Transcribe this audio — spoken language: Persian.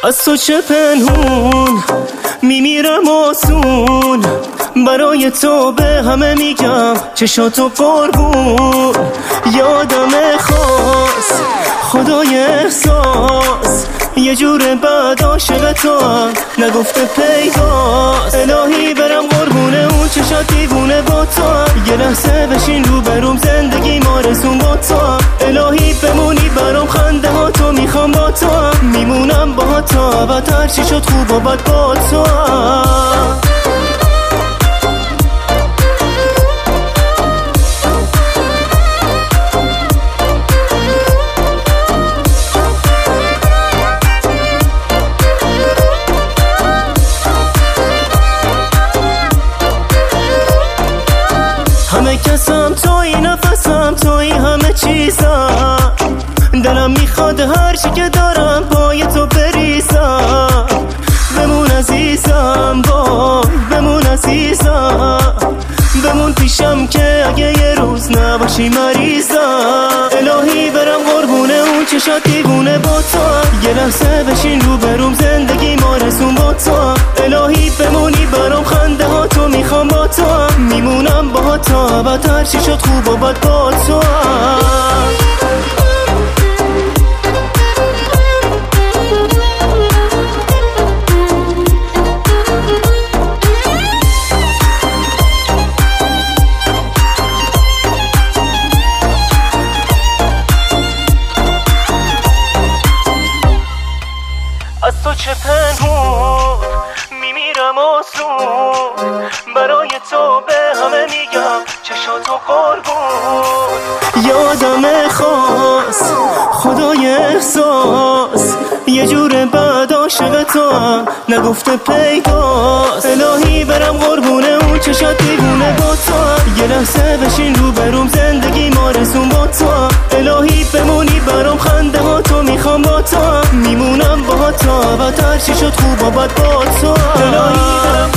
از تو چه پنهون میمیرم آسون، برای تو به همه میگم چشاتو قربون. یادم خاص خدای احساس، یه جور بعد عاشق تو هم نگفته پیداست. الهی برم قربونه اون چشات دیوونه با تو هم، یه لحظه بشین رو بروم زندگی ما رسون با تو هم. الهی بمونی برام خنده ها تو میخوام با تو هم، میمونم با تو ابد هر چی شد خوب و بد با تو هم. همه کسم توی، نفسم توی، همه چیزم دلم میخواد هر چی که دارم پای تو بریزم. بمون عزیزم وای بمون عزیزم، بمون پیشم که اگه یه روز نباشی مریضم. الهی برم قربونه اون چشات دیوونه با تو هم، یه لحظه بشین رو بروم زندگی ما رسون با تو هم. الهی بمونی برام خنده ها تو میخوام با تو هم، میمونم با تو ابد هر چی شد خوب و بد با تو هم. از تو چه پنهون میمیرم آسون، برای تو به همه میگم چشاتو قربون. یادم خاص خدای احساس، یه جور بعد عاشق تو هم نگفته پیداست. الهی برم قربونه اون چشات دیوونه با تو هم، یه لحظه بشین رو بروم زندگی ما رسون با تو هم. الهی بمونی برام خنده ها تو میخوام با تو هم، میمونم با تو ابد هر چی شد خوب و بد با تو هم.